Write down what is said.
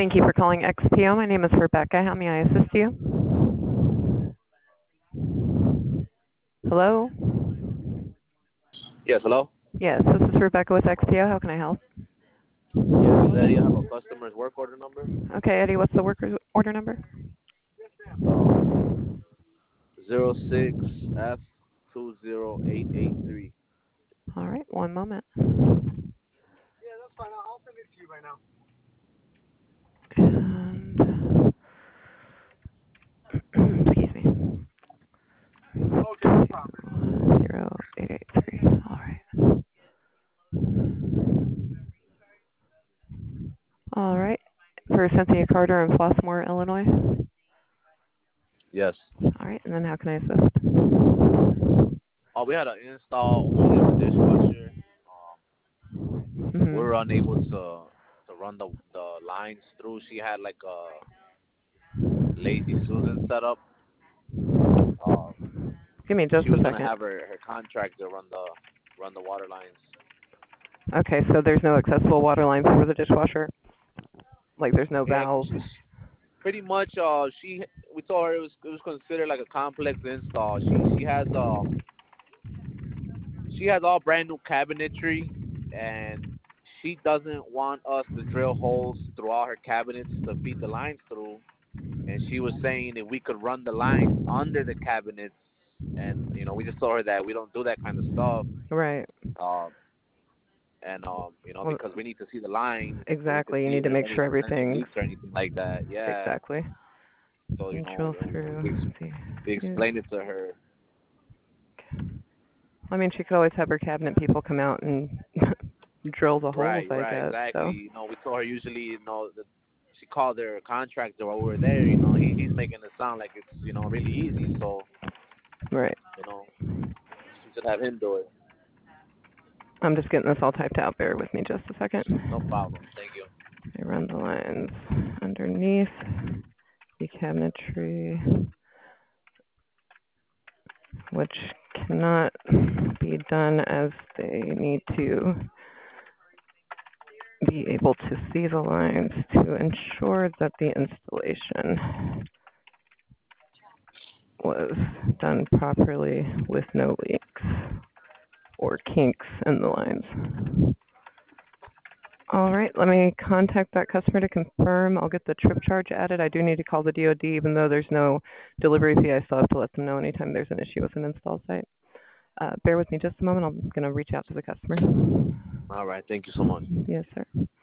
Thank you for calling XPO. My name is Rebecca. How may I assist you? Hello? Yes, hello? Yes, this is Rebecca with XPO. How can I help? Yes, Eddie, I have a customer's work order number. Okay, Eddie, what's the worker order number? Um, 06F20883. All right, one moment. Yeah, that's fine. I'll send it to you right now. And, excuse me. Okay, no problem. 0883. All right. All right. For Cynthia Carter in Flossmoor, Illinois. Yes. All right, and then how can I assist? We had an install only of the dishwasher. We Mm-hmm. were unable to run the lines through. She had like a Lazy Susan setup. Give me just She a was gonna second. have her contractor run the water lines. Okay, so there's no accessible water line for the dishwasher? Like there's no Yeah, valve? pretty much. We told her it was considered like a complex install. She has all brand new cabinetry, and she doesn't want us to drill holes through all her cabinets to feed the lines through. And she was saying if we could run the lines under the cabinets, and we just told her that we don't do that kind of stuff. Right. Um, and Well, because we need to see the lines so we can exactly. You see need if to there's make any sure potential everything's leaks or anything like that. Yeah. exactly. So And drill through. we explained it to her. I mean, she could always have her cabinet people come out and drill the holes, Right, I right, guess. exactly. So. We told her usually, that she called their contractor while we were there. He's making it sound like it's, really easy. So, Right. she should have him do it. I'm just getting this all typed out. Bear with me just a second. No problem. Thank you. I run the lines underneath the cabinetry, which cannot be done as they need to be able to see the lines to ensure that the installation was done properly with no leaks or kinks in the lines. All right, let me contact that customer to confirm. I'll get the trip charge added. I do need to call the DOD, even though there's no delivery fee. I still have to let them know anytime there's an issue with an install site. Bear with me just a moment. I'm going to reach out to the customer. All right. Thank you so much. Yes, sir.